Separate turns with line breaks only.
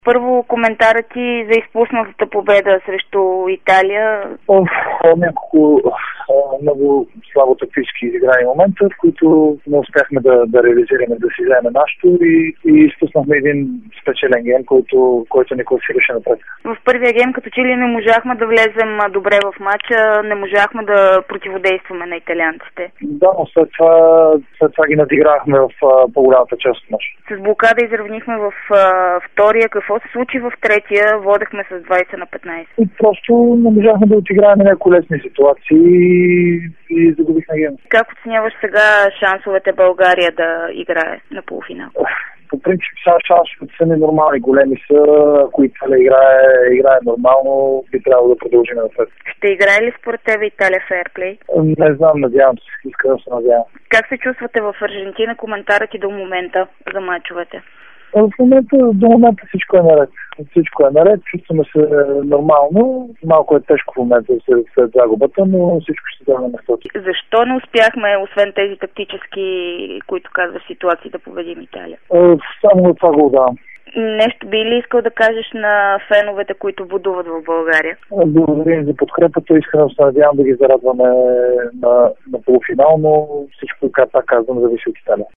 Първо коментарът ти за изпуснатата победа срещу Италия.
Няколко много слабо тактически изиграни момента, в които не успяхме да реализираме, да си вземе нашото и изпуснахме един спечелен гейм, който ни класираше напред.
В първия гейм като че ли не можахме да влезем добре в матча, не можахме да противодействаме на италианците.
Да, но след това ги надиграхме в по-голямата част от матча.
С блокада изравнихме в втория. Какво се случи в третия? Водехме с 20-15.
И просто не можахме да отиграем някои лесни ситуации и загубихме гейм.
Как оценяваш сега шансовете България да играе на полуфинал?
По принцип сега шансовете са ненормални, големи са. Ако Италия играе нормално, би трябвало да продължим напред.
Ще играе ли според тебе Италия фейрплей?
Не знам, надявам се. Искам да се надявам.
Как се чувствате в Аржентина? Коментарът ти до момента за мачовете?
До момента всичко е наред. Всичко е наред, чувстваме се нормално. Малко е тежко в момента след загубата, но всичко ще стане на местото.
Защо не успяхме, освен тези тактически, които казва ситуации, да победим Италия?
Само на това го давам.
Нещо би ли искал да кажеш на феновете, които будуват в България?
Благодарим за подкрепата. Искрено се надявам да ги зарадваме на полуфинал, но всичко, както казвам, зависи от Италия.